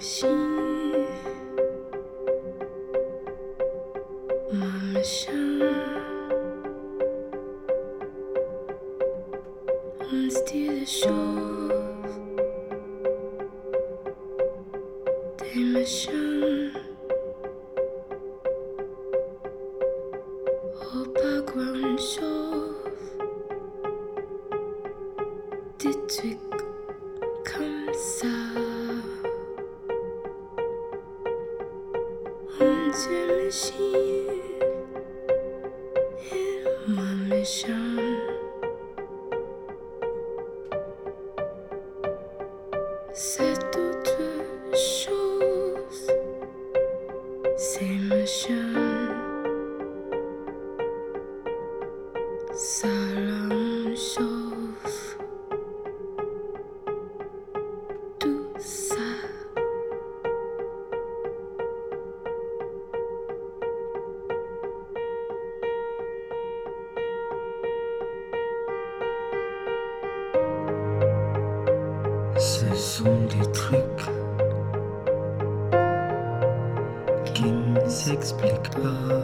machine, my machine. On dit des choses, des machins. Oh, pas grand-chose, des trucs comme ça. On dit machine et moi méchant. C'est autre chose, c'est méchant. Ça la même chose, tout ça. Ce sont des trucs qui ne s'expliquent pas.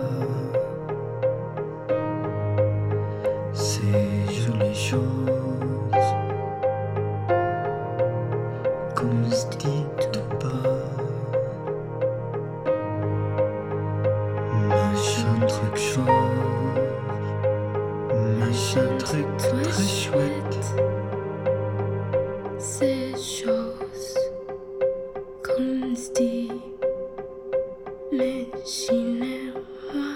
Ces jolies choses qu'on se dit tout bas. Machin truc chose, machin truc très chouette. Ces choses qu'on se dit, mais moi.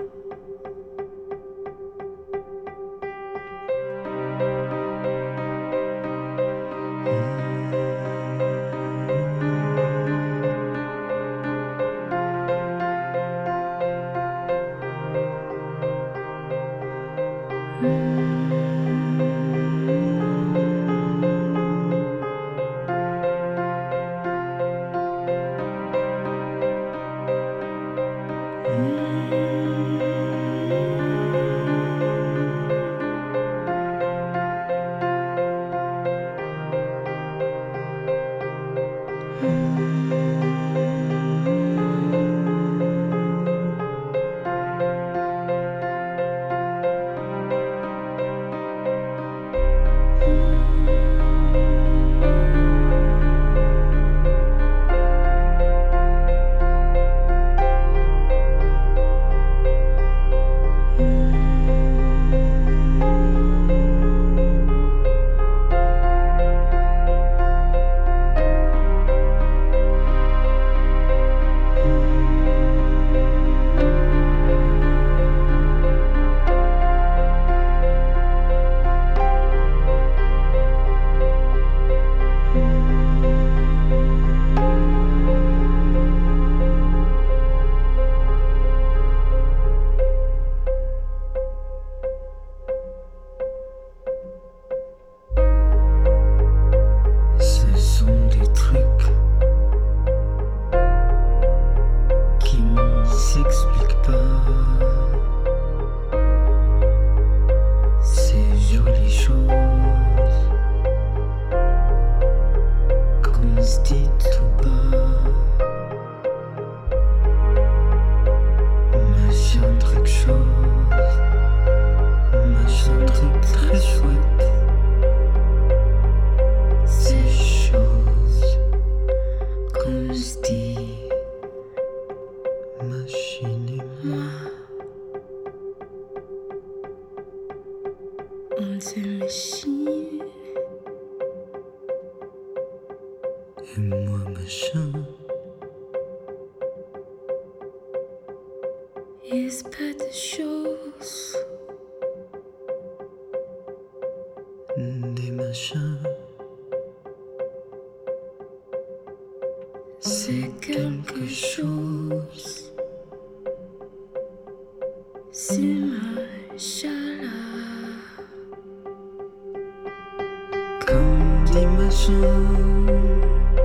Ce sont des trucs qui ne s'expliquent pas. Ces jolies choses qu'on se dit tout bas. Machin truc chose, machin truc très chouette. Ces choses qu'on se dit, machine et moi. On dit machine Et moi machin. et c'est pas des choses, Des machins. c'est quelque chose. C'est machala. Comme des machins.